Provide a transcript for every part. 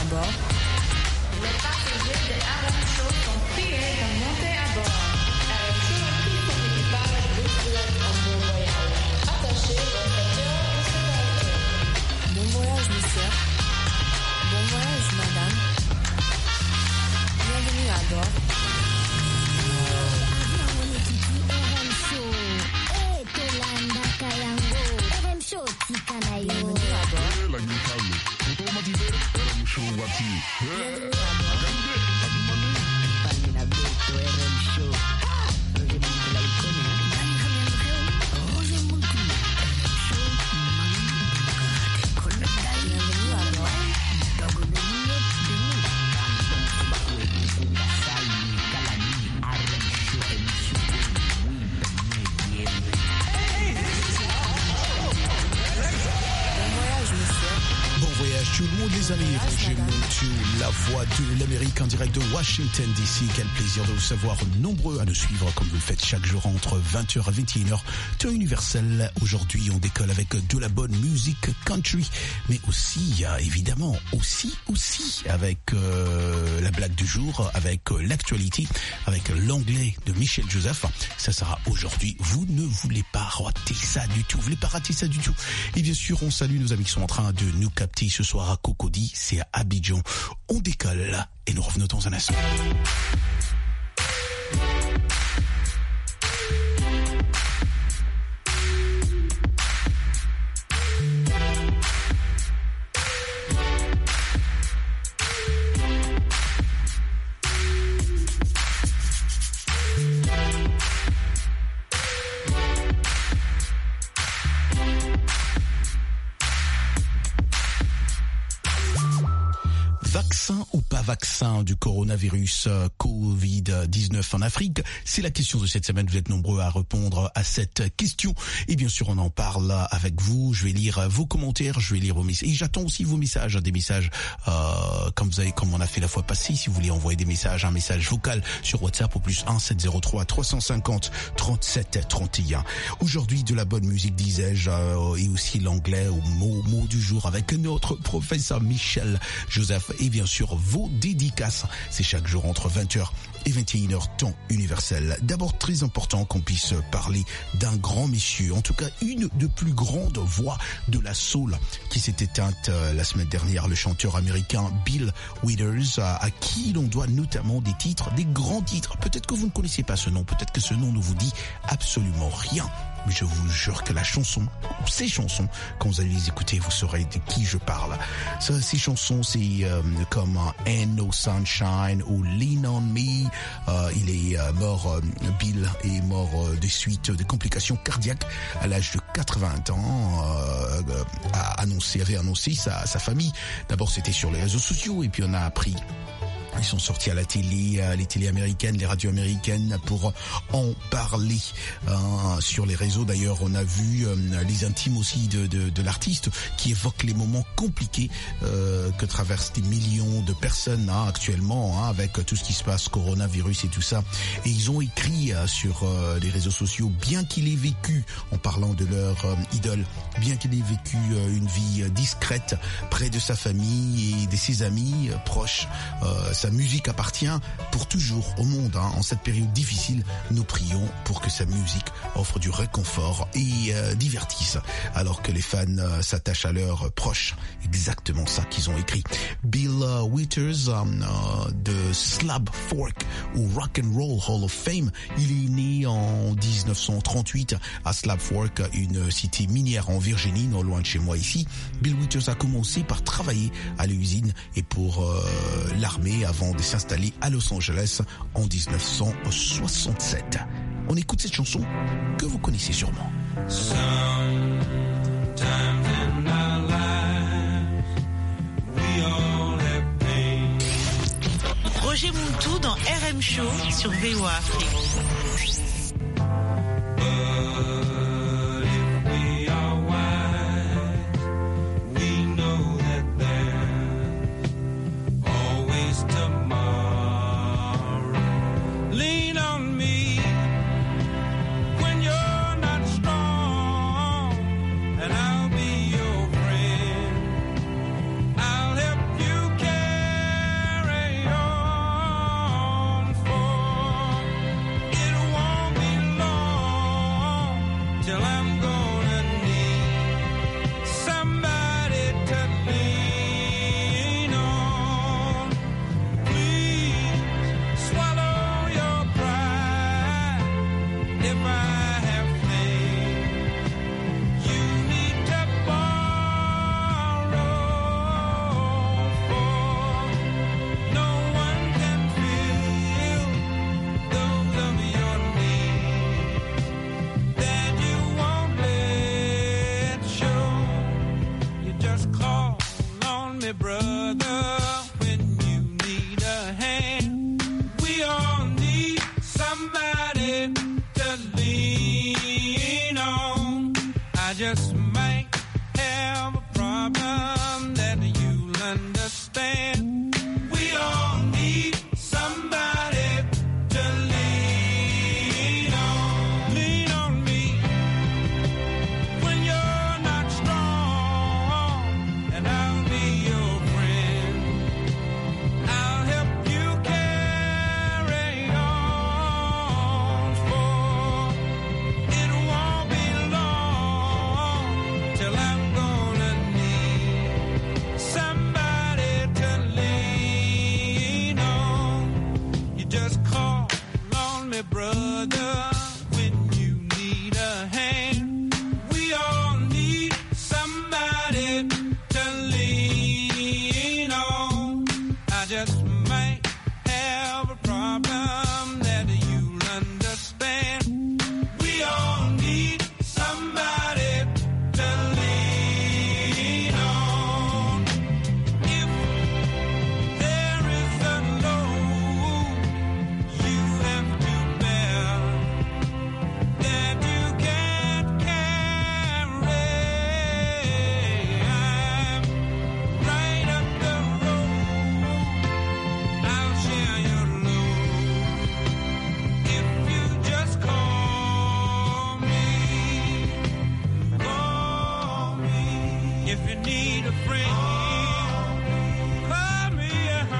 bord. Les passagers de RM Show sont priés de monter à bord. RM Show et tout son équipage vous souhaitent un bon voyage. Attachez vos ceintures de sécurité. Bon voyage, monsieur. Bon voyage, madame. Bienvenue à bord. Bienvenue à bord. Tout le monde, les amis, Roger Montiou, la voix de l'Amérique en direct de Washington DC. Quel plaisir de vous savoir nombreux à nous suivre comme vous le faites chaque jour entre 20h et 21h. Temps universel. Aujourd'hui, on décolle avec de la bonne musique country, mais aussi, évidemment, aussi avec la blague du jour, avec l'actualité, avec l'anglais de Michel Joseph. Ça sera aujourd'hui. Vous ne voulez pas rater ça du tout. Vous voulez pas rater ça du tout. Et bien sûr, on salue nos amis qui sont en train de nous capter ce soir à Cocody, c'est à Abidjan. On décolle et nous revenons dans un instant. Vaccin ou pas vaccin du coronavirus Covid-19 en Afrique? C'est la question de cette semaine. Vous êtes nombreux à répondre à cette question. Et bien sûr, on en parle avec vous. Je vais lire vos commentaires, je vais lire vos messages. Et j'attends aussi vos messages, des messages comme on a fait la fois passée. Si vous voulez envoyer des messages, un message vocal sur WhatsApp au +1 703 350 37 31. Aujourd'hui, de la bonne musique, disais-je, et aussi l'anglais au mot du jour avec notre professeur Michel Joseph. Et bien sûr, vos dédicaces, c'est chaque jour entre 20h et 21h, temps universel. D'abord, très important qu'on puisse parler d'un grand monsieur, en tout cas une des plus grandes voix de la soul qui s'est éteinte la semaine dernière, le chanteur américain Bill Withers, à qui l'on doit notamment des titres, des grands titres. Peut-être que vous ne connaissez pas ce nom, peut-être que ce nom ne vous dit absolument rien. Mais je vous jure que ces chansons, quand vous allez les écouter, vous saurez de qui je parle. Ces chansons, c'est comme Ain't No Sunshine ou Lean On Me. Il est mort, Bill est mort des suites de complications cardiaques à l'âge de 80 ans. Avait annoncé sa famille. D'abord, c'était sur les réseaux sociaux et puis on a appris. Ils sont sortis à la télé, les télés américaines, les radios américaines pour en parler sur les réseaux. D'ailleurs, on a vu les intimes aussi de l'artiste qui évoquent les moments compliqués que traversent des millions de personnes actuellement avec tout ce qui se passe, coronavirus et tout ça. Et ils ont écrit sur les réseaux sociaux, bien qu'il ait vécu, en parlant de leur idole, bien qu'il ait vécu une vie discrète près de sa famille et de ses amis proches, sa musique appartient pour toujours au monde. En cette période difficile, nous prions pour que sa musique offre du réconfort et divertisse, alors que les fans s'attachent à leurs proches. Exactement ça qu'ils ont écrit. Bill Withers de Slab Fork ou Rock and Roll Hall of Fame. Il est né en 1938 à Slab Fork, une cité minière en Virginie, non loin de chez moi ici. Bill Withers a commencé par travailler à l'usine et pour l'armée avant de s'installer à Los Angeles en 1967. On écoute cette chanson que vous connaissez sûrement. Roger Montou dans RM Show sur VOA Afrique. I'll help you carry if I have faith. You need to borrow, for no one can fill those of your needs that you won't let show. You just call on me, brother, when you need a hand. We all need somebody to lean on. I just might have a problem that you'll understand. We all need somebody to lean on. Lean on me when you're not strong, and I'll be your friend. I'll help you carry on, for it won't be long till I'm gonna need somebody to lean on. You just call on me, brother, when you need a hand. We all need somebody to lean on. I just might have a problem that you'll understand. We all need somebody to lean on. If there is a load you have to bear that you can't carry, I'm right up the road. I'll share your load if you just call me. Call me if you need a friend. Call me,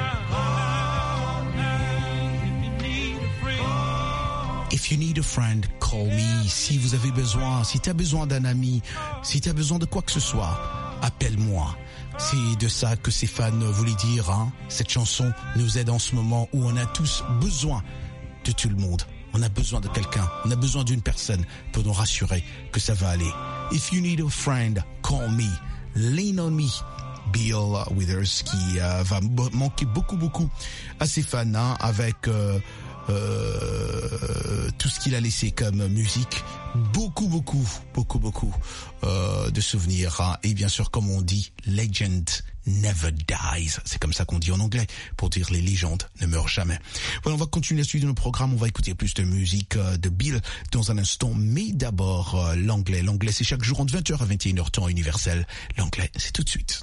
if you need a friend. If you need a friend, call me. Si vous avez besoin, si tu as besoin d'un ami, si tu as besoin de quoi que ce soit, appelle-moi. C'est de ça que ces fans voulaient dire, hein. Cette chanson nous aide en ce moment où on a tous besoin de tout le monde. On a besoin de quelqu'un, on a besoin d'une personne pour nous rassurer que ça va aller. If you need a friend, call me. Lean on me. Bill Withers qui va manquer beaucoup à ses fans, hein, avec tout ce qu'il a laissé comme musique, beaucoup de souvenirs, hein. Et bien sûr, comme on dit, legend never dies. C'est comme ça qu'on dit en anglais, pour dire les légendes ne meurent jamais. Voilà, on va continuer à suivre nos programmes, on va écouter plus de musique de Bill dans un instant, mais d'abord l'anglais. L'anglais, c'est chaque jour entre 20h à 21h temps universel. L'anglais, c'est tout de suite.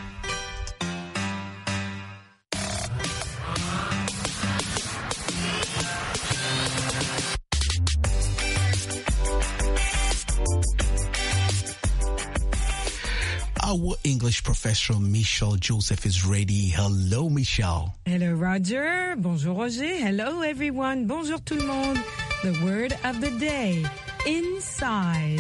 Our English professor, Michelle Joseph, is ready. Hello, Michelle. Hello, Roger. Bonjour, Roger. Hello, everyone. Bonjour, tout le monde. The word of the day, inside.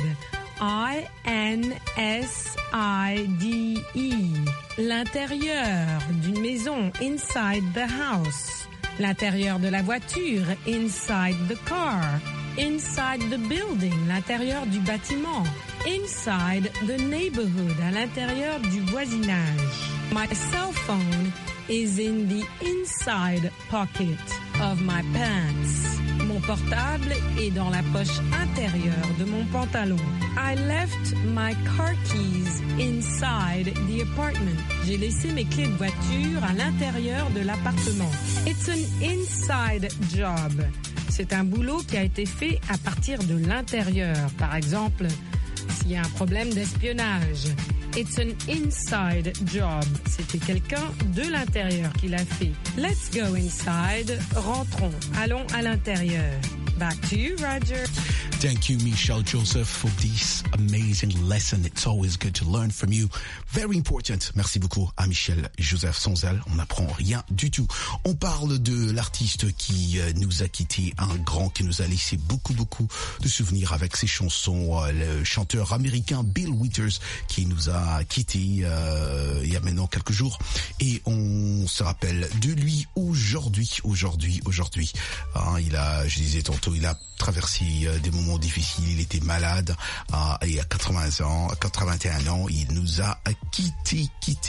I-N-S-I-D-E. L'intérieur d'une maison, inside the house. L'intérieur de la voiture, inside the car. Inside the building, l'intérieur du bâtiment. Inside the neighborhood, à l'intérieur du voisinage. My cell phone is in the inside pocket of my pants. Mon portable est dans la poche intérieure de mon pantalon. I left my car keys inside the apartment. J'ai laissé mes clés de voiture à l'intérieur de l'appartement. It's an inside job. C'est un boulot qui a été fait à partir de l'intérieur. Par exemple, s'il y a un problème d'espionnage. It's an inside job. C'était quelqu'un de l'intérieur qui l'a fait. Let's go inside. Rentrons. Allons à l'intérieur. Back to you, Roger. Thank you, Michelle Joseph, for this amazing lesson. It's always good to learn from you. Very important. Merci beaucoup à Michelle Joseph. Sans elle, on n'apprend rien du tout. On parle de l'artiste qui nous a quitté, un grand qui nous a laissé beaucoup de souvenirs avec ses chansons. Le chanteur américain Bill Withers qui nous a quitté il y a maintenant quelques jours. Et on se rappelle de lui aujourd'hui. Hein, il a, je disais tantôt, Alberto, il a traversé des moments difficiles, il était malade et à 81 ans, il nous a quitté.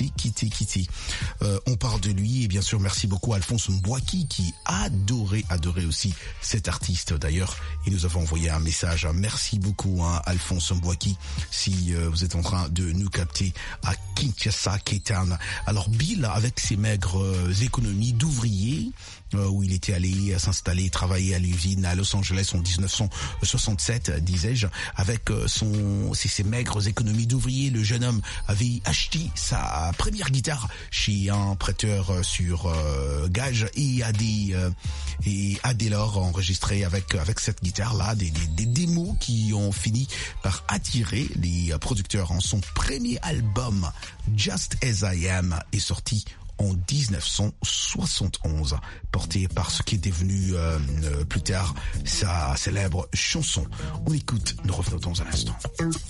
On parle de lui et bien sûr merci beaucoup à Alphonse Mbouaki qui adorait aussi cet artiste. D'ailleurs, il nous avait envoyé un message. Merci beaucoup Alphonse Mbouaki si vous êtes en train de nous capter à Kinshasa, Ketan. Alors Bill, avec ses maigres économies d'ouvrier, où il était allé s'installer, travailler à l'usine à Los Angeles en 1967, disais-je, avec ses maigres économies d'ouvrier, le jeune homme avait acheté sa première guitare chez un prêteur sur gage et a dès lors enregistré avec cette guitare-là des démos qui ont fini par attirer les producteurs. Son premier album, Just As I Am, est sorti en 1971, porté par ce qui est devenu plus tard sa célèbre chanson. On écoute, nous revenons dans un instant.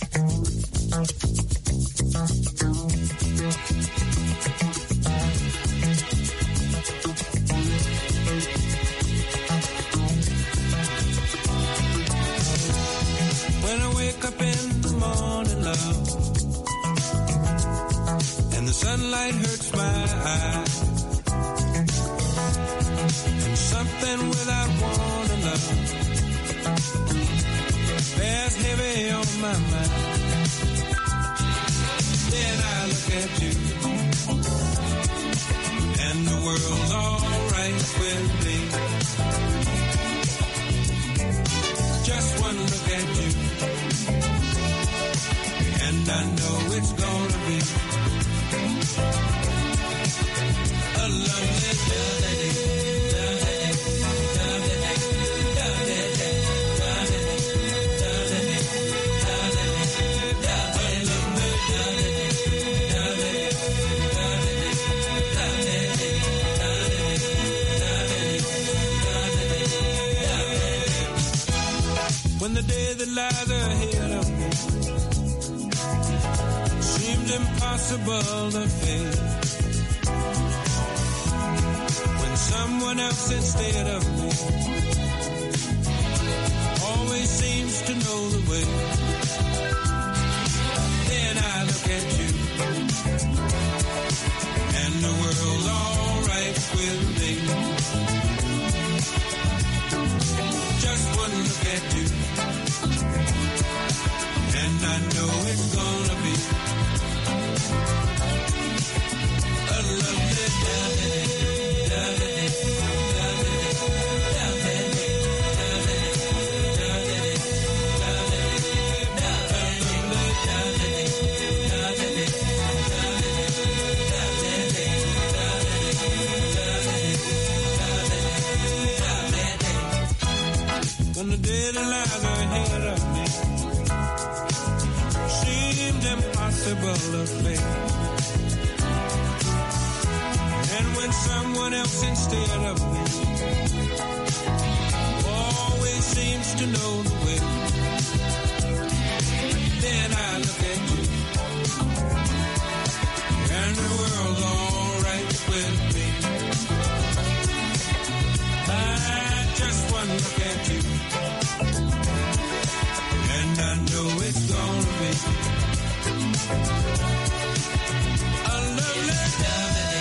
When I wake up in the morning, love, and the sunlight hurts my eyes, and something without warning, love, bears heavy on my mind. Then I look at you, and the world's alright with me. Just one look at you, and I know it's gonna be a lovely day. When the day that lies ahead of me seems impossible to face, when someone else instead of me always seems to know the way, then I look at you, and the world's alright with me. Just one look at you, and I know it's gonna be a lovely day. When the day that lies ahead of me seems impossible to face, and when someone else instead of me always seems to know the way, then I look at you, and the world's alright with me. Just one look at you, and I know it's gonna be a lovely day.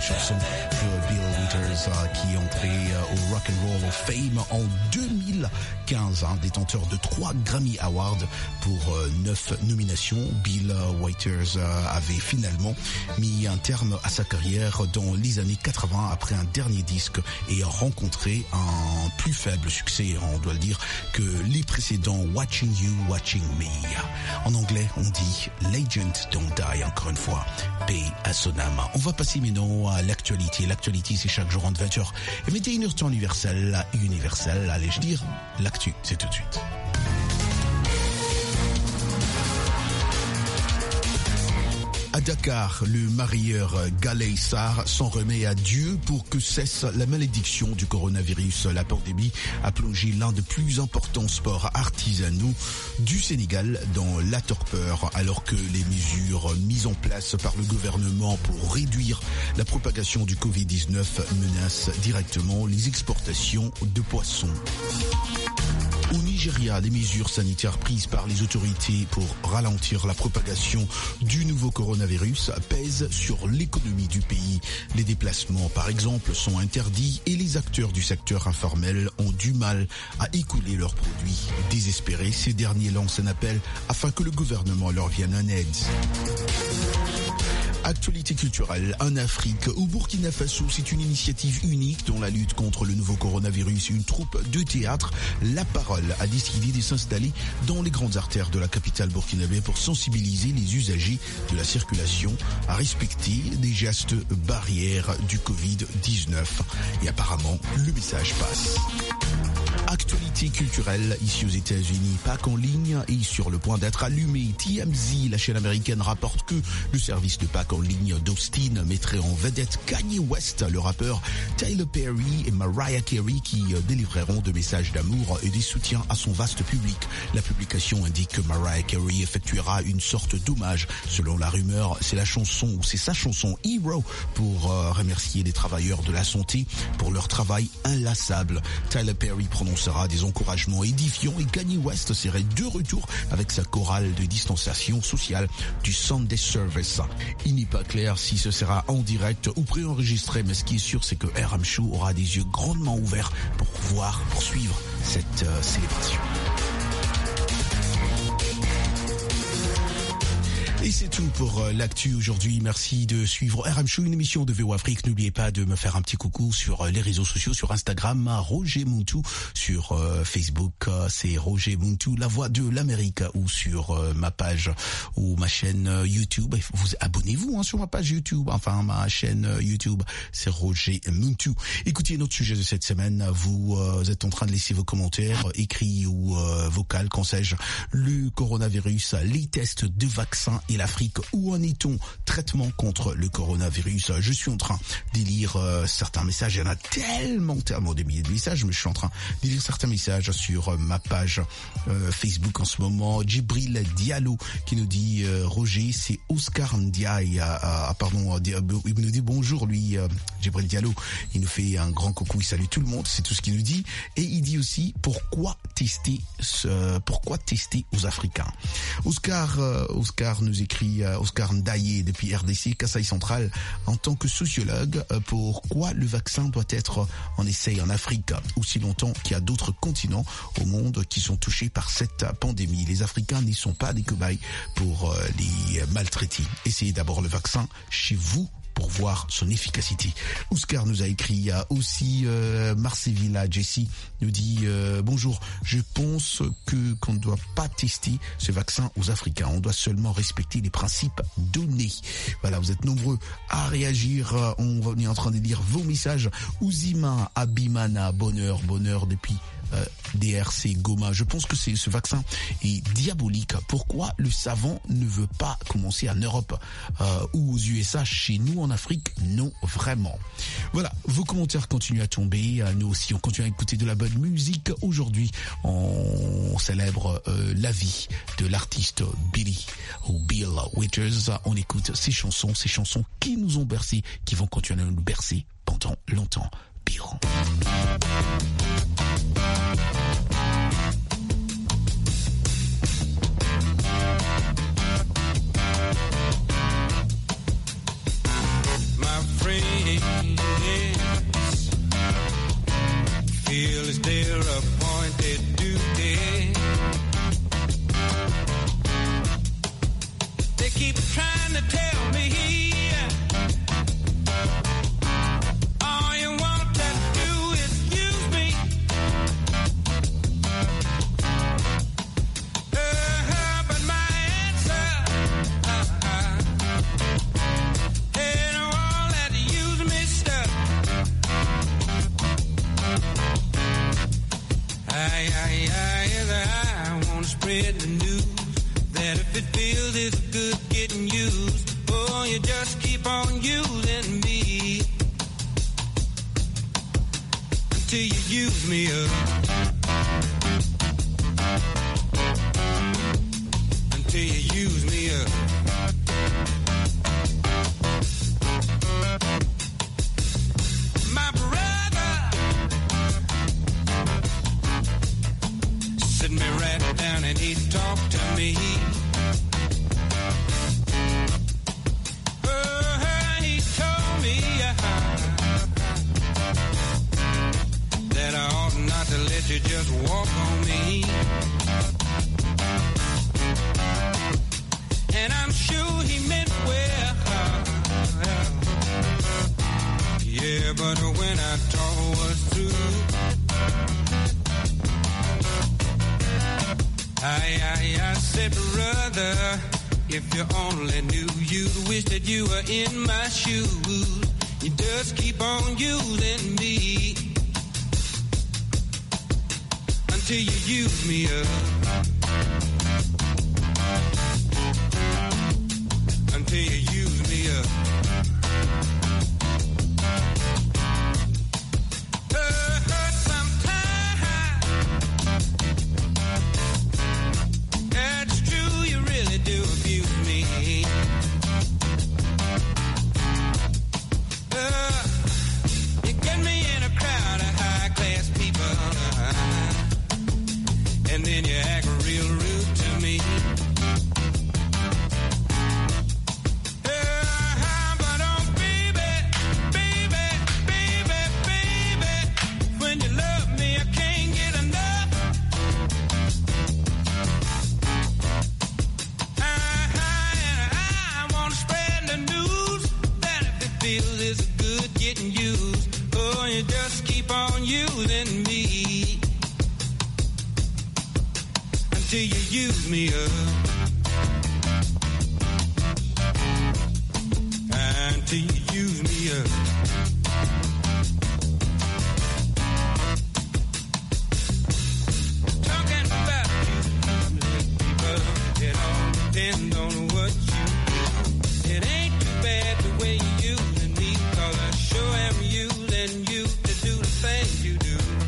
chanson de Bill Withers qui est entré au Rock and Roll of Fame en 2015, détenteur de 3 Grammy Awards pour 9 nominations. Bill Withers avait finalement mis un terme à sa carrière dans les années 80 après un dernier disque et a rencontré un plus faible succès, on doit le dire, que les précédents Watching You, Watching Me. En anglais, on dit Legend Don't Die, encore une fois, paix à son âme. On va passer maintenant à l'actualité. L'actualité, c'est chaque jour en 20h. Et 21h temps universel, allez-je dire, l'actu, c'est tout de suite. À Dakar, le marieur Galey Sarr s'en remet à Dieu pour que cesse la malédiction du coronavirus. La pandémie a plongé l'un des plus importants sports artisanaux du Sénégal dans la torpeur, alors que les mesures mises en place par le gouvernement pour réduire la propagation du Covid-19 menacent directement les exportations de poissons. Au Nigeria, les mesures sanitaires prises par les autorités pour ralentir la propagation du nouveau coronavirus pèsent sur l'économie du pays. Les déplacements, par exemple, sont interdits et les acteurs du secteur informel ont du mal à écouler leurs produits. Désespérés, ces derniers lancent un appel afin que le gouvernement leur vienne en aide. Actualité culturelle en Afrique. Au Burkina Faso, c'est une initiative unique dans la lutte contre le nouveau coronavirus. Une troupe de théâtre, La Parole, a décidé de s'installer dans les grandes artères de la capitale burkinabé pour sensibiliser les usagers de la circulation à respecter des gestes barrières du Covid-19. Et apparemment, le message passe. Actualité culturelle ici aux États-Unis, Pâques en ligne est sur le point d'être allumé. TMZ, la chaîne américaine, rapporte que le service de Pâques en ligne d'Austin mettrait en vedette Kanye West, le rappeur, Tyler Perry et Mariah Carey qui délivreront de messages d'amour et des soutiens à son vaste public. La publication indique que Mariah Carey effectuera une sorte d'hommage. Selon la rumeur, c'est sa chanson Hero pour remercier les travailleurs de la santé pour leur travail inlassable. Tyler Perry prononcera des encouragements édifiants et Kanye West serait de retour avec sa chorale de distanciation sociale du Sunday Service. Il n'est pas clair si ce sera en direct ou préenregistré, mais ce qui est sûr, c'est que RM Show aura des yeux grandement ouverts pour suivre cette célébration. Et c'est tout pour l'actu aujourd'hui. Merci de suivre RM Show, une émission de VO Afrique. N'oubliez pas de me faire un petit coucou sur les réseaux sociaux, sur Instagram, Roger Muntu, sur Facebook, c'est Roger Muntu, la voix de l'Amérique, ou sur ma page ou ma chaîne YouTube. Abonnez-vous sur ma page YouTube, enfin ma chaîne YouTube, c'est Roger Muntu. Écoutez, notre sujet de cette semaine, vous êtes en train de laisser vos commentaires, écrits ou vocaux, qu'en sais-je, le coronavirus, les tests de vaccins et l'Afrique. Où en est-on? Traitement contre le coronavirus. Je suis en train de lire certains messages. Il y en a tellement des milliers de messages, mais je suis en train de lire certains messages sur ma page Facebook en ce moment. Djibril Diallo qui nous dit Roger, c'est Oscar Ndiaye. Il nous dit bonjour lui, Djibril Diallo. Il nous fait un grand coucou, il salue tout le monde, c'est tout ce qu'il nous dit. Et il dit aussi pourquoi tester aux Africains. Oscar nous écrit Oscar Ndaye depuis RDC, Kasaï Central, en tant que sociologue, pourquoi le vaccin doit être en essai en Afrique aussi longtemps qu'il y a d'autres continents au monde qui sont touchés par cette pandémie. Les Africains n'y sont pas des cobayes pour les maltraiter. Essayez d'abord le vaccin chez vous pour voir son efficacité. Oscar nous a écrit aussi Marcevilla Jessie nous dit bonjour, je pense qu'on ne doit pas tester ce vaccin aux Africains, on doit seulement respecter les principes donnés. Voilà, vous êtes nombreux à réagir, on est en train de lire vos messages. Ouzima Abimana, bonheur depuis DRC Goma. Je pense que ce vaccin est diabolique. Pourquoi le savant ne veut pas commencer en Europe ou aux USA? Chez nous en Afrique, non, vraiment. Voilà, vos commentaires continuent à tomber. Nous aussi, on continue à écouter de la bonne musique. Aujourd'hui, on célèbre la vie de l'artiste Bill Withers. On écoute ces chansons qui nous ont bercés, qui vont continuer à nous bercer pendant longtemps. Bill. My friend, their appointed duty. They keep trying to tell me all you want to do is use me. But my answer ain't all that use me stuff. I want to spread the news that if it feels it's good getting used, oh, you just keep on using me until you use me up. Until you use me up. My brother sit me right down and he talked to me. He told me that I ought not to let you just walk on me. And I'm sure he meant well. Yeah, but when I talk was through, I said, brother, if you only knew, you'd wish that you were in my shoes. You just keep on using me until you use me up. Until you use me up. And then you act real rude to me. But oh baby, baby, baby, baby, when you love me I can't get enough. I want to spread the news that if it feels it's good getting used, oh, you just keep on using me until you use me up. Until you use me up. Talking about you, people, it all depends on what you do. It ain't too bad the way you using me, 'cause I sure am using you to do the things you do.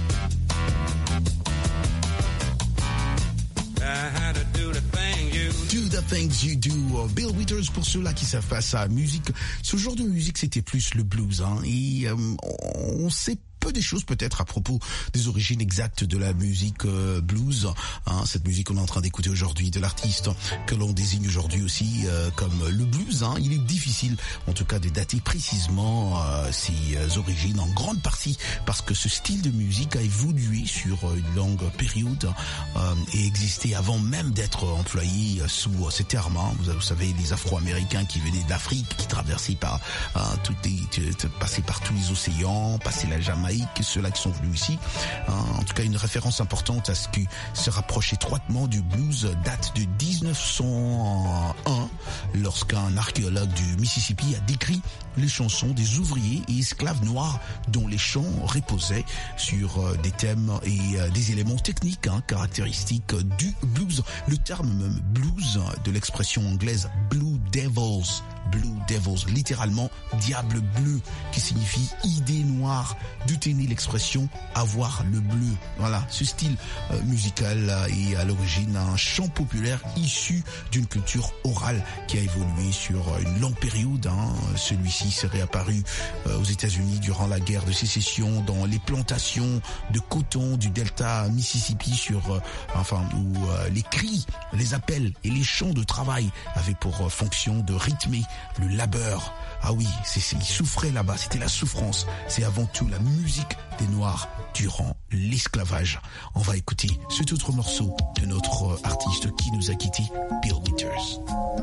Do the Things You Do. Bill Withers, pour ceux-là qui savent pas sa musique, ce genre de musique c'était plus le blues, hein, et on sait peu des choses peut-être à propos des origines exactes de la musique blues, hein, cette musique qu'on est en train d'écouter aujourd'hui, de l'artiste que l'on désigne aujourd'hui aussi comme le blues, hein. Il est difficile en tout cas de dater précisément ses origines, en grande partie parce que ce style de musique a évolué sur une longue période et existé avant même d'être employé sous ces termes, hein. Vous savez, les Afro-Américains qui venaient d'Afrique, qui traversaient par passaient par tous les océans, passaient la Jamaïque, ceux-là qui sont venus ici, en tout cas une référence importante à ce qui se rapproche étroitement du blues date de 1901, lorsqu'un archéologue du Mississippi a décrit les chansons des ouvriers et esclaves noirs dont les chants reposaient sur des thèmes et des éléments techniques, hein, caractéristiques du blues. Le terme même blues de l'expression anglaise Blue Devils, littéralement diable bleu, qui signifie idée noire, d'où est née l'expression avoir le bleu. Voilà, ce style musical est à l'origine un chant populaire issu d'une culture orale qui a évolué sur une longue période, hein. Celui-ci serait apparu aux États-Unis durant la guerre de sécession, dans les plantations de coton du delta Mississippi, où les cris, les appels et les chants de travail avaient pour fonction de rythmer le labeur. Ah oui, ils souffraient là-bas, c'était la souffrance. C'est avant tout la musique des Noirs durant l'esclavage. On va écouter cet autre morceau de notre artiste qui nous a quitté, Bill Withers.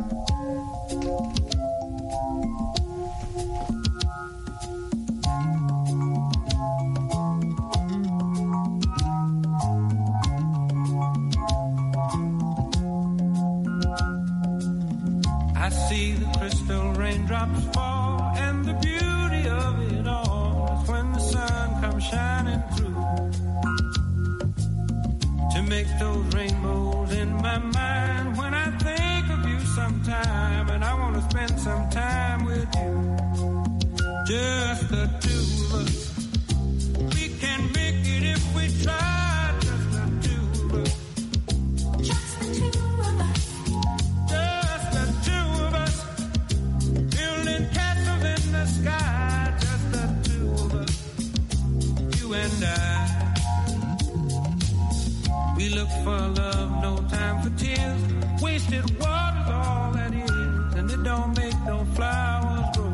I see the crystal raindrops fall, and the beauty of it all is when the sun comes shining through to make those rainbows in my mind. When I think of you sometime, and I want to spend some time with you, just the two of us. We can make it if we try, just the two of us. Just the two of us. Just the two of us. Building castles in the sky, just the two of us. You and I. We look for love, no time for tears. Wasted water's all that is, and it don't make no flowers grow.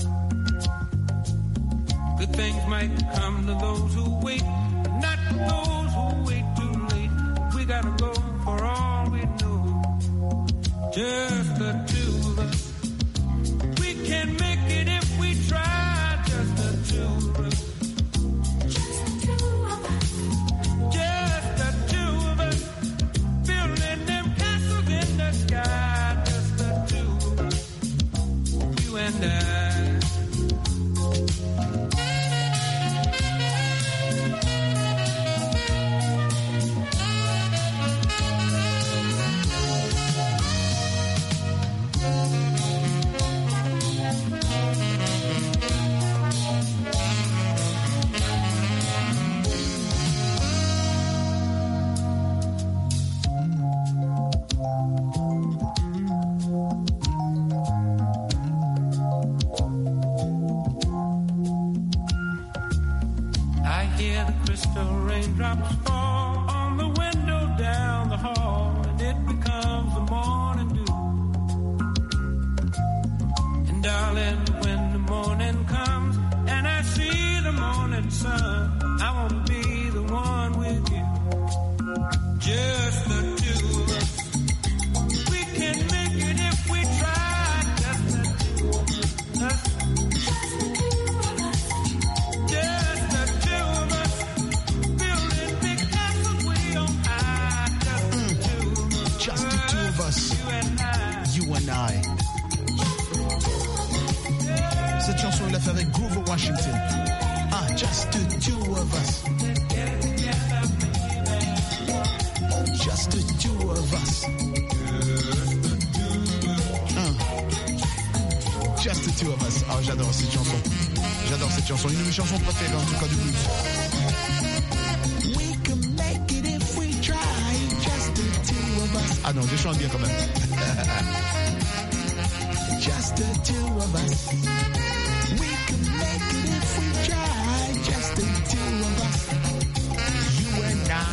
Good things might come to those who wait, but not to those who wait too late. We gotta go for all we know. Just the two of us. We can make it if we try. Just the two of us. Just the two of us. Just the two of us. Building them castles in the sky. Just the two of us. You and I. I hear the crystal raindrops fall on the window down the hall, and it becomes the morning dew. And darling, when the morning comes and I see the morning sun, I want to be the one with you. Just the two of us. We can make it if we try. Just the two of us. Just the two of us. Building big castles way on high. Just the two of us. Just the two of us. You and I. You and I. Cette chanson, il l'a fait avec Grover Washington. Ah, just the two of us. Just the two of us. Just the two of us. Ah, j'adore cette chanson. J'adore cette chanson. Une de mes chansons préférées, en tout cas du blues. We can make it if we try. Just the two of us. Ah non, je chante bien quand même. Just the two of us. We can make it if we try. Just the two of us. You and I.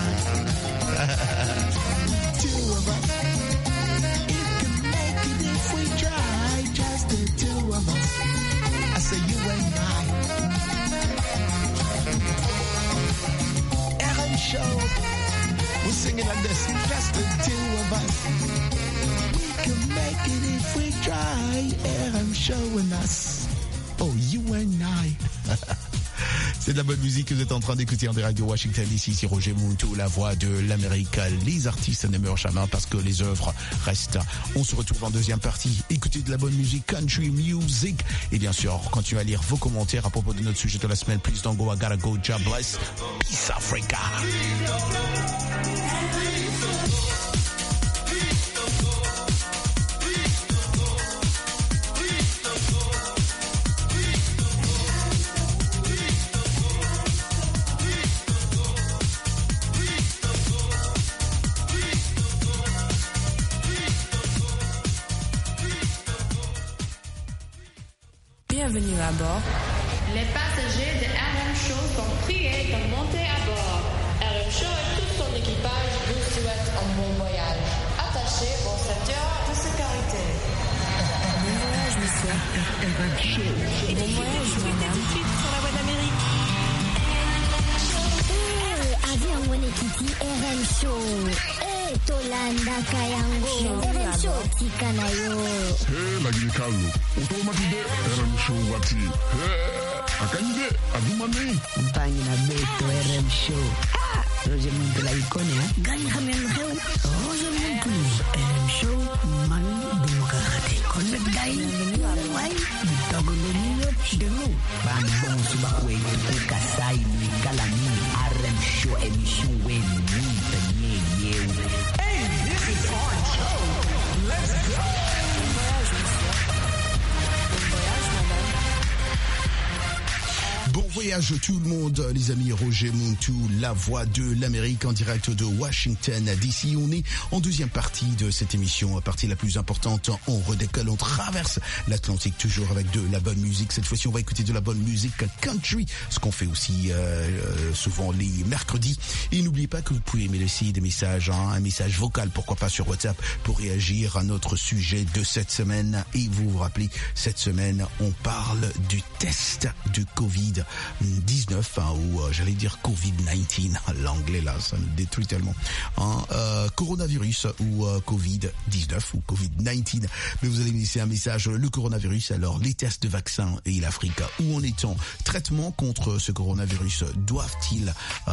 Two of us. We can make it if we try. Just the two of us. I say you and I. RM show. We're singing like this. Just the two of us. We can make it if we try. RM showing us. Oh, you and I. C'est de la bonne musique que vous êtes en train d'écouter en direct de Washington DC. Ici Roger Munto, la voix de l'Amérique. Les artistes ne meurent jamais parce que les œuvres restent. On se retrouve en deuxième partie. Écoutez de la bonne musique, country music. Et bien sûr, continuez à lire vos commentaires à propos de notre sujet de la semaine. Please don't go, I gotta go, God bless. Peace Africa. Bienvenue à bord. Les passagers de RM Show sont priés de monter à bord. RM Show et tout son équipage vous souhaitent un bon voyage. Attachez vos ceintures de sécurité. Bon voyage, monsieur. Bon voyage, madame. Tout de suite sur la voie d'Amérique. Show. Tolanda kayango. RM Show tika na yo. Lakini Carlo, utomatide RM Show wati. Akanje adumane. Mpangi na beto RM Show. Roger Muntu la ikone ha. Gani hamel heu. Roger Muntu. RM Show man demokrate. Konne dai. Wai. Togolonyo demu. Ban bon suba kwe kasai ni kalani. RM Show emission we ni tanye yew. Hey, this is on show. Let's go. Bon voyage tout le monde, les amis. Roger Muntu, la voix de l'Amérique en direct de Washington DC. On est en deuxième partie de cette émission, partie la plus importante. On redécolle, on traverse l'Atlantique toujours avec de la bonne musique. Cette fois-ci, on va écouter de la bonne musique country, ce qu'on fait aussi souvent les mercredis. Et n'oubliez pas que vous pouvez me laisser des messages, un message vocal, pourquoi pas sur WhatsApp, pour réagir à notre sujet de cette semaine. Et vous vous rappelez, cette semaine, on parle du test du Covid-19, ou j'allais dire Covid-19, l'anglais là, ça nous détruit tellement. Coronavirus ou Covid-19 ou Covid-19. Mais vous allez me laisser un message, le coronavirus, alors les tests de vaccins et l'Afrique, où en est-on? Traitement contre ce coronavirus, doivent-ils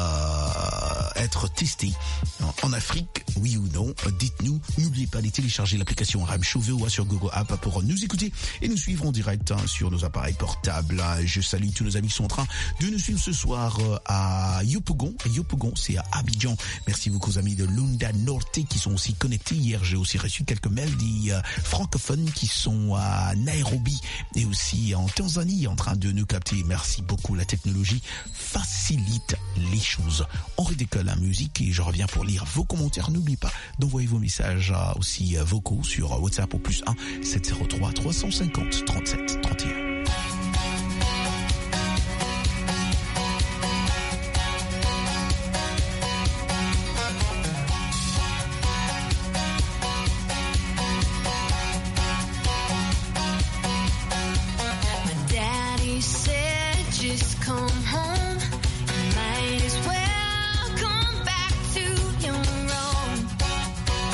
être testés en Afrique, oui ou non? Dites-nous. N'oubliez pas de télécharger l'application RM Show VOA sur Google App pour nous écouter et nous suivre en direct sur nos appareils portables. Je salue tous nos amis qui sont en train de nous suivre ce soir à Yopougon. Yopougon, c'est à Abidjan. Merci beaucoup aux amis de Lunda Norte qui sont aussi connectés. Hier, j'ai aussi reçu quelques mails des francophones qui sont à Nairobi et aussi en Tanzanie en train de nous capter. Merci beaucoup. La technologie facilite les choses. On redécolle la musique et je reviens pour lire vos commentaires. N'oubliez pas d'envoyer vos messages aussi vocaux sur WhatsApp au +1 703 350 37 31.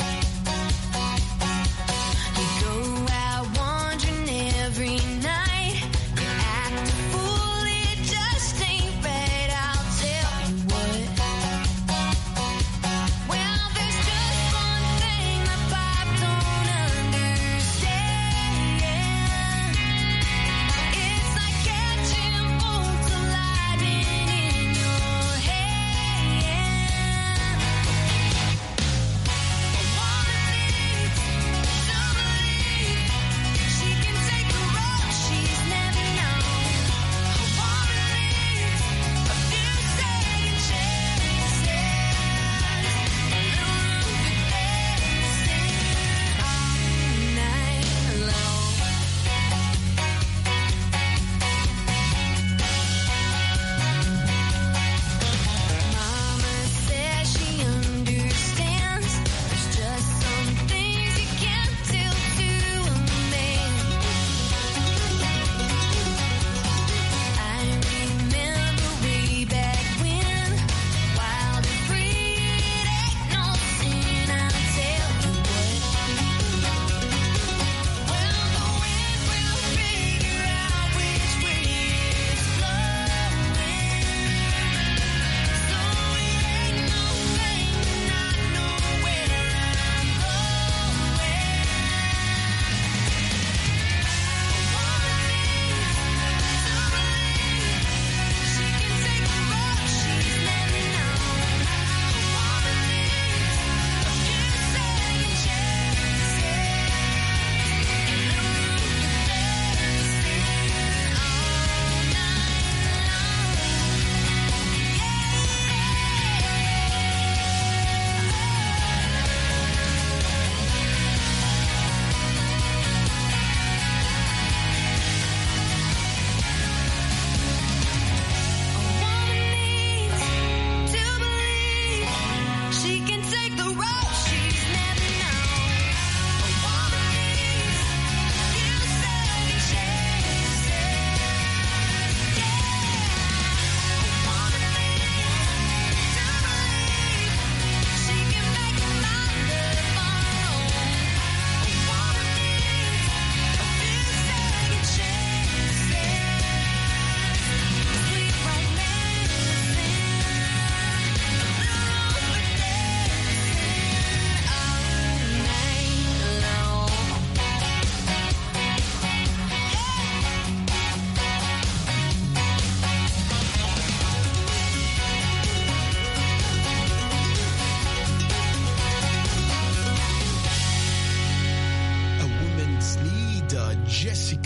Every night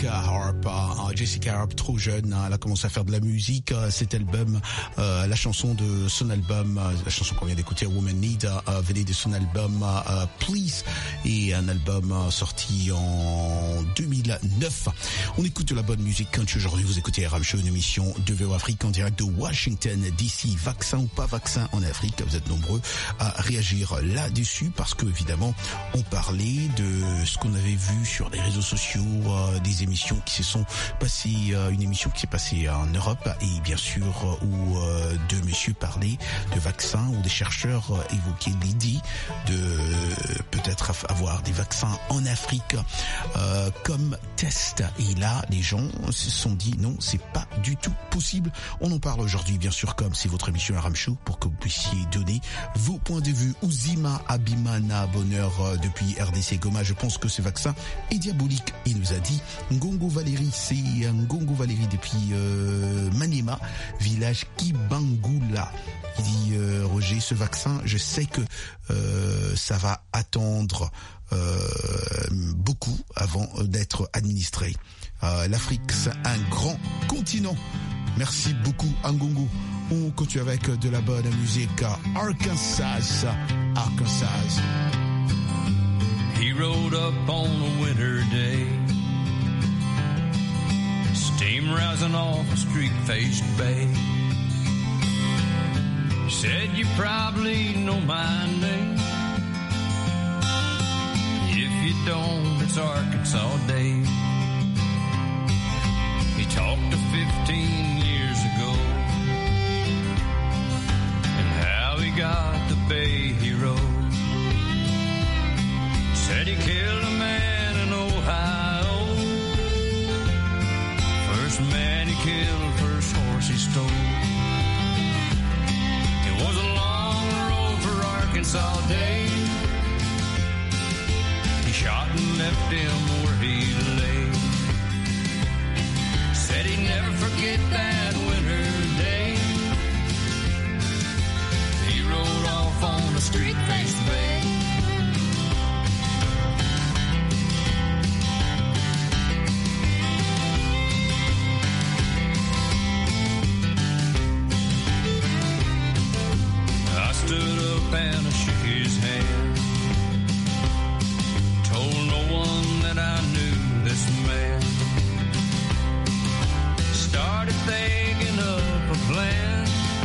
Jessica Harp. Jessica Harp, trop jeune, elle a commencé à faire de la musique. Cet album, la chanson de son album, la chanson qu'on vient d'écouter, Woman Need, venait de son album Please, et un album sorti en 2009. On écoute de la bonne musique country aujourd'hui. Vous écoutez RM Show, une émission de VO Afrique en direct de Washington DC. Vaccin ou pas vaccin en Afrique, vous êtes nombreux à réagir là-dessus parce que évidemment on parlait de ce qu'on avait vu sur les réseaux sociaux, des émissions qui se sont passées, une émission qui s'est passée en Europe et bien sûr où deux messieurs parlaient de vaccins, où des chercheurs évoquaient l'idée de peut-être avoir des vaccins en Afrique comme test. Et là, les gens se sont dit non, c'est pas du tout possible. On en parle aujourd'hui, bien sûr, comme c'est votre émission RM Show, pour que vous puissiez donner vos points de vue. Ouzima Abimana, bonheur depuis RDC Goma. Je pense que ce vaccin est diabolique. Il nous a dit Ngongo Valérie, c'est Ngongo Valérie depuis Maniema, village Kibangula. Il dit Roger, ce vaccin, je sais que ça va attendre beaucoup avant d'être administré. L'Afrique, c'est un grand continent. Merci beaucoup, Ngongo. On continue avec de la bonne musique. Arkansas. He rode up on a winter day, steam rising off a streak-faced bay. He said, you probably know my name. If you don't, it's Arkansas Dave. He talked to 15 years ago and how he got the bay he rode. Said he killed a man in Ohio, first man he killed, first horse he stole. It was a long road for Arkansas Dave. He shot and left him where he lay. Said he'd never forget that winter day. He rode off on a streak-faced bay. I stood up and I shook his hand, told no one that I knew this man. Started thinking up a plan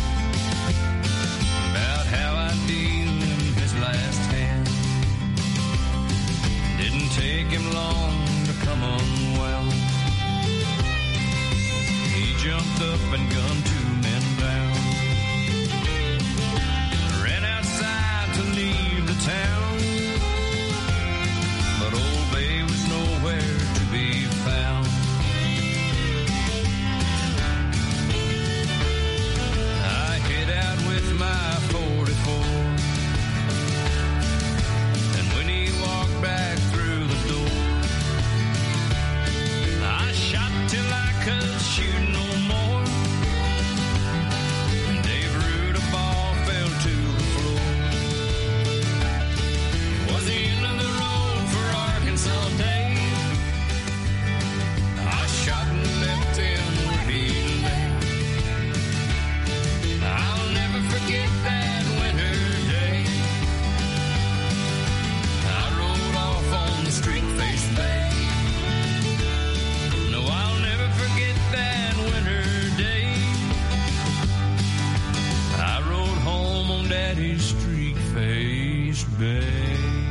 about how I'd deal in his last hand. Didn't take him long to come unwell. He jumped up and gunned two men down, ran outside to leave the town, but Old Bay was nowhere to be found. My 44, and when he walked back through the door, I shot till I could shoot no more. And Dave Rudaball fell to the floor. It was the end of the road for Arkansas Dave. I shot and left him where he lay. I'll never forget that winter day. I rode off on the streak-faced bay. No, I'll never forget that winter day. I rode home on Daddy's streak-faced bay.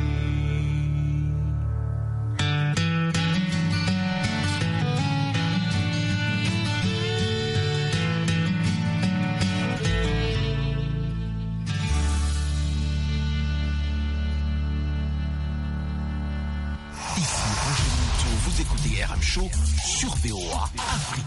Vous écoutez RM Show sur VOA Afrique.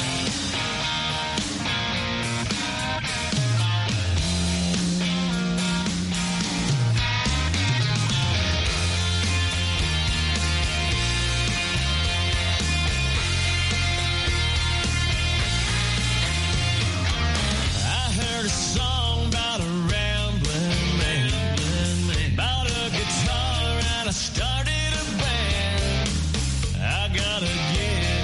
I heard a song about a rambling man, about a guitar and I started a band. I gotta get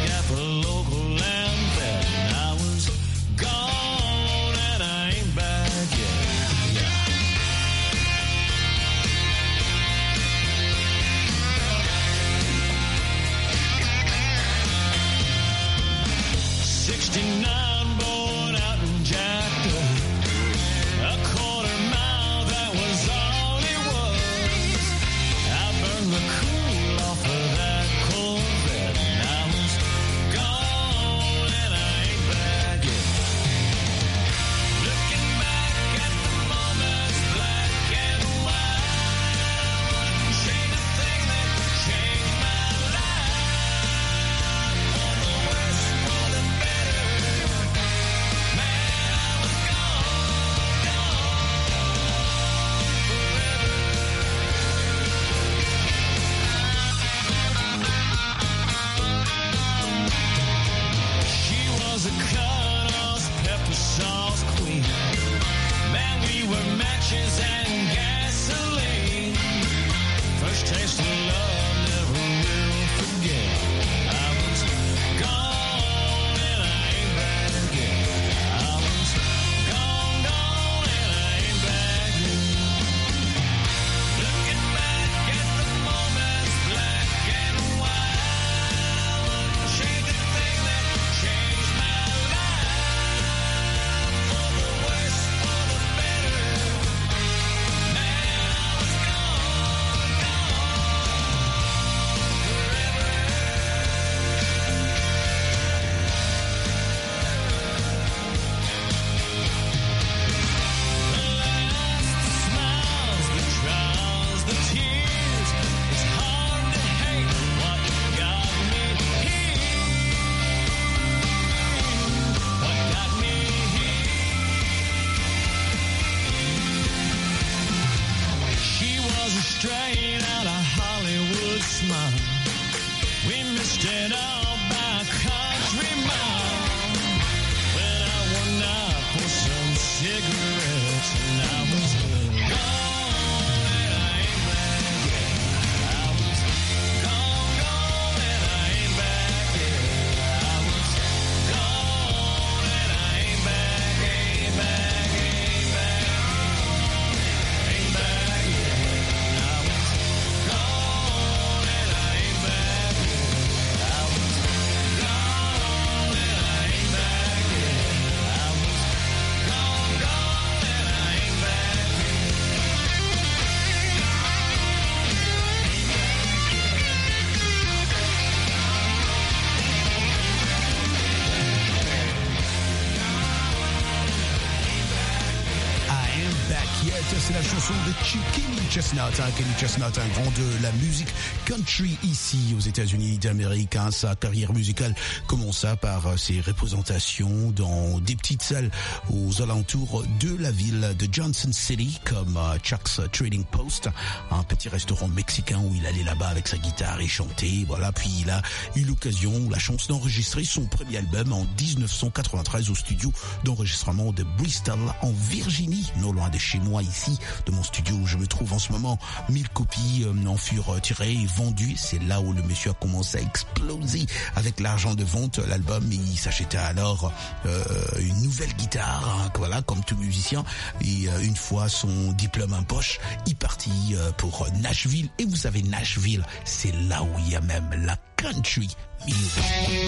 straight out of Hollywood smile. We missed it all by a country mile. When I went out for some cigarettes and I was gone and I ain't back yet. I was gone and I ain't back yet. I was gone and I ain't back, ain't back, ain't back, ain't back yet. I was gone and I ain't back yet. I was gone and I ain't back yet. I was gone and I ain't back I am back yet, c'est la chanson de Kenny Chestnut. Kenny Chestnut, un grand de la musique country ici aux États-Unis d'Amérique. Sa carrière musicale commença par ses représentations dans des petites salles aux alentours de la ville de Johnson City, comme Chuck's Trading Post, un petit restaurant mexicain où il allait là-bas avec sa guitare et chantait. Voilà, puis il a eu l'occasion, la chance d'enregistrer son premier album en 1993 au studio d'enregistrement de Bristol en Virginie, non loin de chez moi ici, de mon studio où je me trouve en ce moment. 1000 copies en furent tirées et vendues. C'est là où le monsieur a commencé à exploser avec l'argent de vente. L'album, il s'acheta alors une nouvelle guitare, voilà, comme tout musicien. Et une fois son diplôme en poche, il partit pour Nashville. Et vous savez, Nashville, c'est là où il y a même la country music.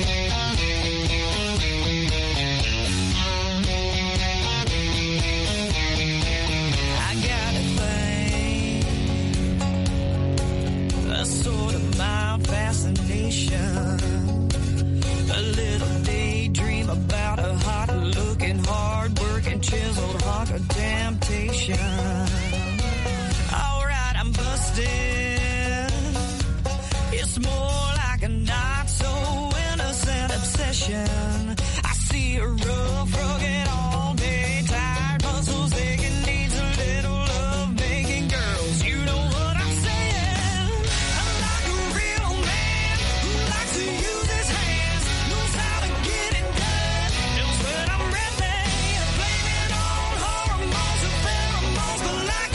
a sort of mild fascination, a little daydream about a hot-looking, hard-working, chiseled hunk of temptation. All right, I'm busted. It's more like a not-so-innocent obsession. I see a rough, rugged, all-day, tired muscles aching, needs a little love-making girls. You know what I'm saying? I'm like a real man who likes to use his hands, knows how to get it done, knows when I'm ready, blaming on hormones and pheromones, but like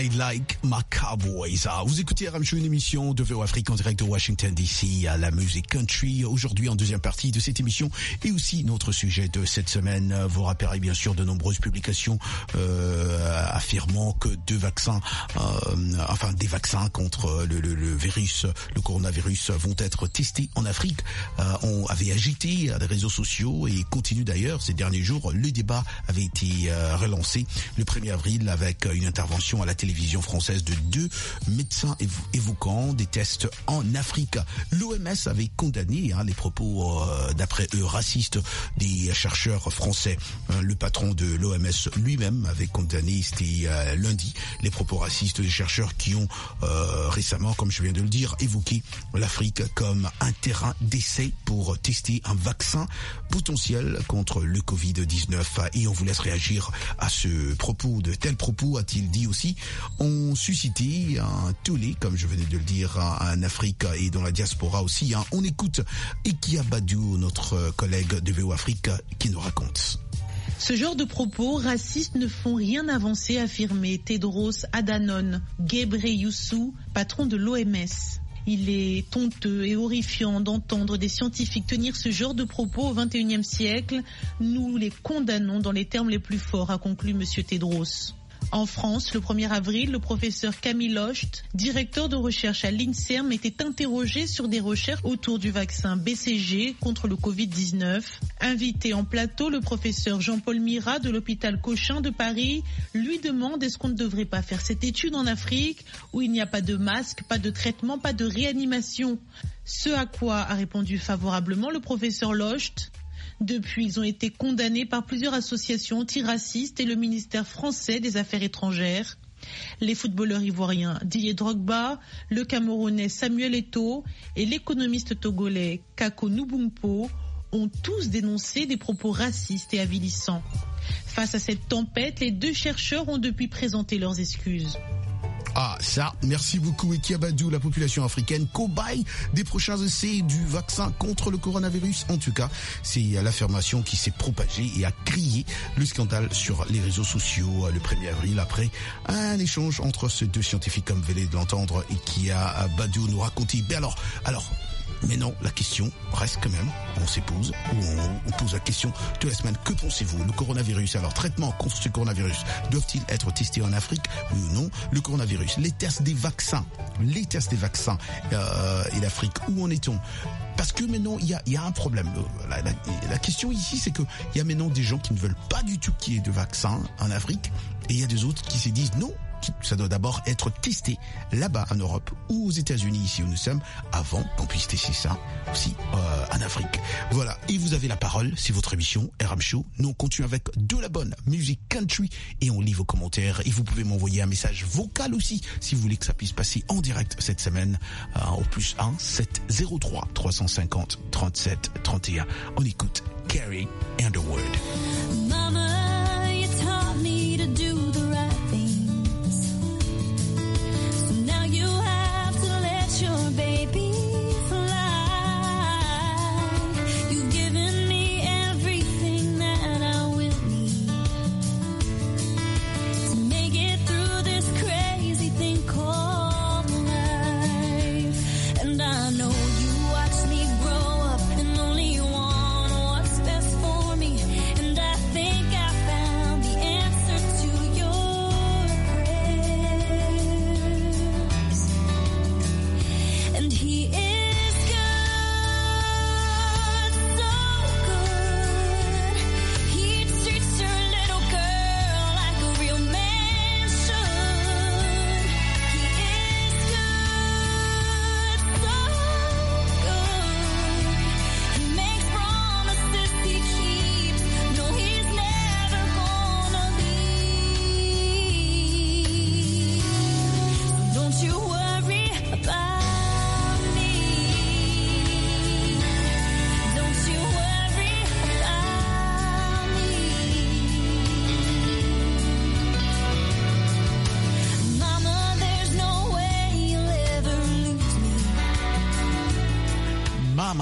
I Like My Cowboys. Vous écoutez RM Show, une émission de VO Afrique en direct de Washington DC à la musique country. Aujourd'hui, en deuxième partie de cette émission, et aussi notre sujet de cette semaine, vous rappellerez bien sûr de nombreuses publications affirmant que des vaccins contre le virus, le coronavirus, vont être testés en Afrique. On avait agité des réseaux sociaux et continue d'ailleurs ces derniers jours. Le débat avait été relancé le 1er avril avec une intervention à la télévision française de 2 médecins évoquant des tests en Afrique. L'OMS avait condamné les propos, d'après eux, racistes des chercheurs français. Le patron de l'OMS lui-même avait condamné, c'était lundi, les propos racistes des chercheurs qui ont récemment, comme je viens de le dire, évoqué l'Afrique comme un terrain d'essai pour tester un vaccin potentiel contre le Covid-19. Et on vous laisse réagir à ce propos. De tels propos, a-t-il dit aussi, ont suscité un tollé, comme je venais de le dire, en Afrique et dans la diaspora aussi. On écoute Ekia Badou, notre collègue de VO Afrique, qui nous raconte. Ce genre de propos racistes ne font rien avancer, a affirmé Tedros Adhanom Ghebreyesus, patron de l'OMS. Il est honteux et horrifiant d'entendre des scientifiques tenir ce genre de propos au XXIe siècle. Nous les condamnons dans les termes les plus forts, a conclu M. Tedros. En France, le 1er avril, le professeur Camille Locht, directeur de recherche à l'INSERM, était interrogé sur des recherches autour du vaccin BCG contre le Covid-19. Invité en plateau, le professeur Jean-Paul Mira de l'hôpital Cochin de Paris lui demande est-ce qu'on ne devrait pas faire cette étude en Afrique où il n'y a pas de masque, pas de traitement, pas de réanimation. Ce à quoi a répondu favorablement le professeur Locht. Depuis, ils ont été condamnés par plusieurs associations antiracistes et le ministère français des Affaires étrangères. Les footballeurs ivoiriens Didier Drogba, le Camerounais Samuel Eto'o et l'économiste togolais Kako Nubumpo ont tous dénoncé des propos racistes et avilissants. Face à cette tempête, les 2 chercheurs ont depuis présenté leurs excuses. Ah, ça, merci beaucoup, Ekia Badou, la population africaine, cobaye des prochains essais du vaccin contre le coronavirus. En tout cas, c'est l'affirmation qui s'est propagée et a crié le scandale sur les réseaux sociaux le 1er avril après un échange entre ces 2 scientifiques, comme vous venez de l'entendre, Ekia Badou nous raconter. Mais alors, mais non, la question reste quand même, on s'épose, ou on pose la question de la semaine. Que pensez-vous? Le coronavirus, alors, traitement contre ce coronavirus, doivent-ils être testés en Afrique, oui ou non? Le coronavirus, les tests des vaccins et l'Afrique, où en est-on? Parce que maintenant, il y a un problème. La question ici, c'est qu'il y a maintenant des gens qui ne veulent pas du tout qu'il y ait de vaccins en Afrique, et il y a des autres qui se disent non, ça doit d'abord être testé là-bas en Europe ou aux États-Unis, ici où nous sommes, avant qu'on puisse tester ça aussi en Afrique. Voilà, et vous avez la parole, c'est votre émission RM Show. Nous on continue avec de la bonne musique country et on lit vos commentaires et vous pouvez m'envoyer un message vocal aussi si vous voulez que ça puisse passer en direct cette semaine au +1 703 350 37 31. On écoute Carrie Underwood. Mama, you taught me to do the right things. So now you have to let your baby fly. You've given me everything that I will need to make it through this crazy thing called life. And I know you watched me grow up and only want what's best for me. And I think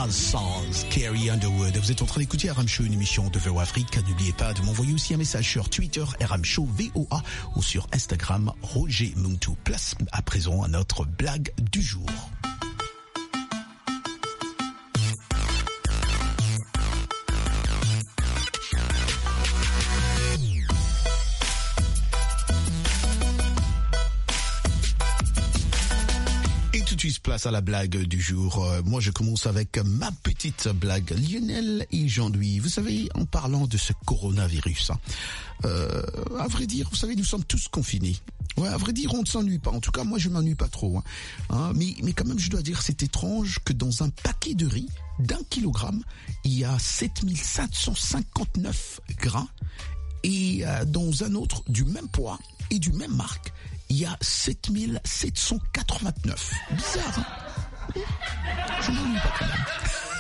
Christmas Songs, Carrie Underwood. Vous êtes en train d'écouter RM Show, une émission de VOA Afrique. N'oubliez pas de m'envoyer aussi un message sur Twitter, RM Show VOA, ou sur Instagram, Roger Muntu. Place à présent à notre blague du jour. Place à la blague du jour. Moi, je commence avec ma petite blague. Lionel et Jean-Louis, vous savez, en parlant de ce coronavirus, à vrai dire, vous savez, nous sommes tous confinés. Ouais, à vrai dire, on ne s'ennuie pas. En tout cas, moi, je m'ennuie pas trop. Mais quand même, je dois dire, c'est étrange que dans un paquet de riz d'1 kilogramme, il y a 7759 grains. Et dans un autre du même poids et du même marque, il y a 7789. Bizarre, hein? Je m'ennuie pas quand même.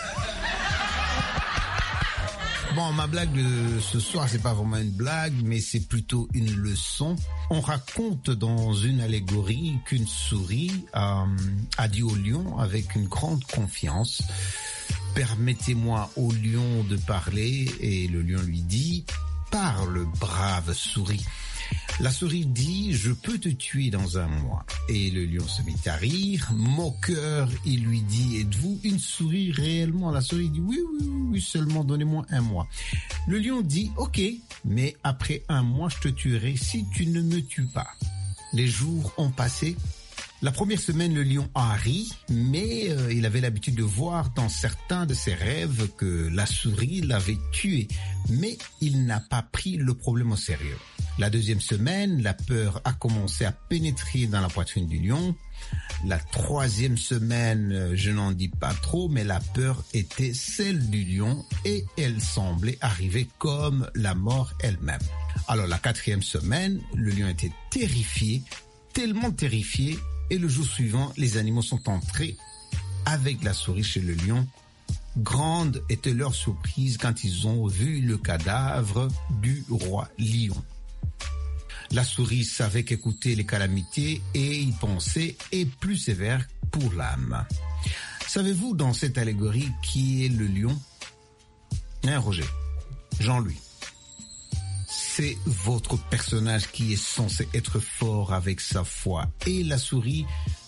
Bon, ma blague de ce soir, c'est pas vraiment une blague, mais c'est plutôt une leçon. On raconte dans une allégorie qu'une souris a dit au lion avec une grande confiance: permettez-moi au lion de parler. Et le lion lui dit: parle, brave souris. La souris dit: je peux te tuer dans 1 mois. Et le lion se mit à rire. Moqueur, il lui dit: êtes-vous une souris réellement? La souris dit: oui, seulement donnez-moi 1 mois. Le lion dit: ok, mais après 1 mois, je te tuerai si tu ne me tues pas. Les jours ont passé. La première semaine, le lion a ri, mais il avait l'habitude de voir dans certains de ses rêves que la souris l'avait tué. Mais il n'a pas pris le problème au sérieux. La deuxième semaine, la peur a commencé à pénétrer dans la poitrine du lion. La troisième semaine, je n'en dis pas trop, mais la peur était celle du lion et elle semblait arriver comme la mort elle-même. Alors la quatrième semaine, le lion était terrifié, tellement terrifié, et le jour suivant, les animaux sont entrés avec la souris chez le lion. Grande était leur surprise quand ils ont vu le cadavre du roi lion. La souris savait qu'écouter les calamités et y penser est plus sévère pour l'âme. Savez-vous dans cette allégorie qui est le lion? Roger, Jean-Louis. C'est votre personnage qui est censé être fort avec sa foi. Et la souris,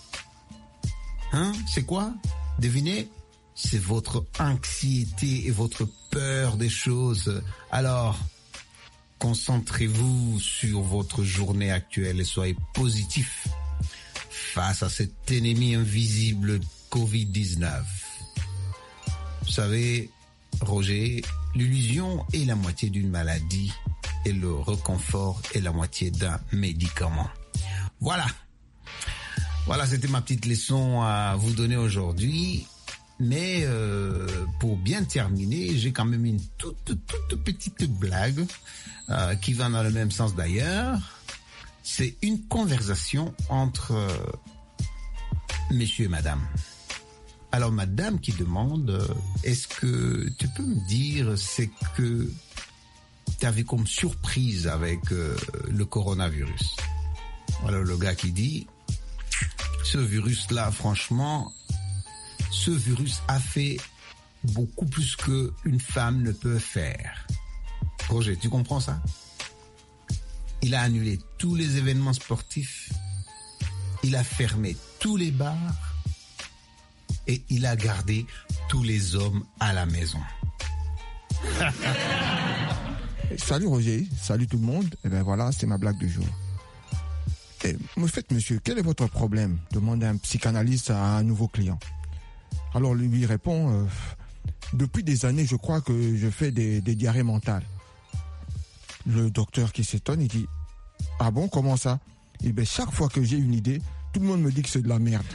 c'est quoi? Devinez? C'est votre anxiété et votre peur des choses. Alors, concentrez-vous sur votre journée actuelle et soyez positif face à cet ennemi invisible Covid-19. Vous savez, Roger, l'illusion est la moitié d'une maladie et le réconfort est la moitié d'un médicament. Voilà, c'était ma petite leçon à vous donner aujourd'hui. Mais pour bien terminer, j'ai quand même une toute petite blague qui va dans le même sens d'ailleurs. C'est une conversation entre monsieur et madame. Alors madame qui demande: est-ce que tu peux me dire c'est que tu avais comme surprise avec le coronavirus? Alors le gars qui dit: ce virus-là, franchement, ce virus a fait beaucoup plus qu'une femme ne peut faire. Roger, tu comprends ça? Il a annulé tous les événements sportifs, il a fermé tous les bars et il a gardé tous les hommes à la maison. Salut Roger, salut tout le monde. Et ben voilà, c'est ma blague du jour. Et, au fait, monsieur, quel est votre problème? Demande un psychanalyste à un nouveau client. Alors lui répond: depuis des années, je crois que je fais des diarrhées mentales. Le docteur qui s'étonne, il dit: ah bon, comment ça? Et ben chaque fois que j'ai une idée, tout le monde me dit que c'est de la merde.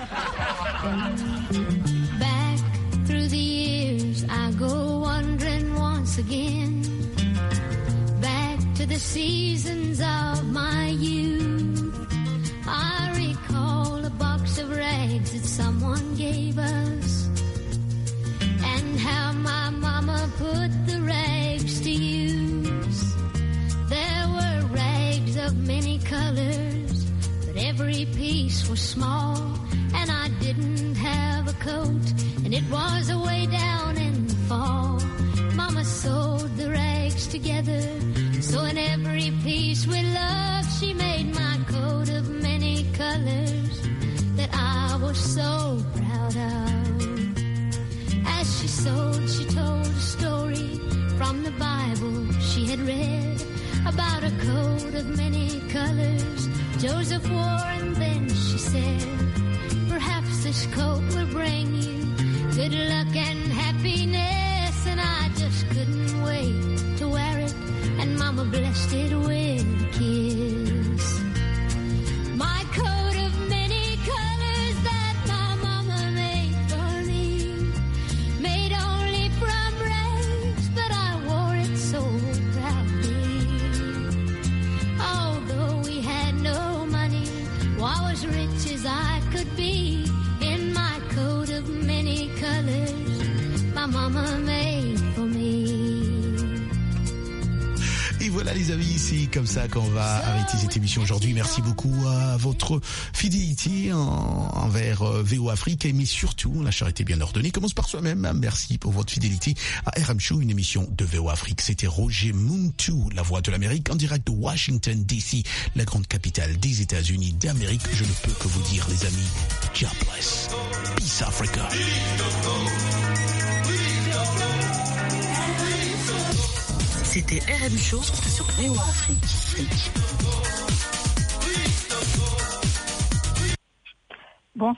Back through the years, I go wandering once again. Back to the seasons of my youth. I recall a box of rags that someone gave us, and how my mama put the rags to use. There were rags of many colors, but every piece was small, and I didn't have a coat, and it was away down in the fall. Mama sewed the rags together, so in every piece with love she made my coat of many colors that I was so proud of. As she sewed, she told a story from the Bible she had read about a coat of many colors Joseph wore, and then she said, perhaps this coat will bring you good luck and happiness. And I just couldn't wait to wear it, and Mama blessed it with a kiss. My coat of many colors that my mama made for me, made only from rags, but I wore it so proudly. Although we had no money, I was rich as I could be, in my coat of many colors my mama made for me. Et voilà les amis, c'est comme ça qu'on va arrêter cette émission aujourd'hui. Merci beaucoup à votre fidélité envers VO Afrique, mais surtout la charité bien ordonnée commence par soi-même. Merci pour votre fidélité à RM Show, une émission de VO Afrique. C'était Roger Muntu, la voix de l'Amérique, en direct de Washington DC, la grande capitale des États-Unis d'Amérique. Je ne peux que vous dire les amis, God bless, peace Africa. C'était RM Show sur VO Afrique.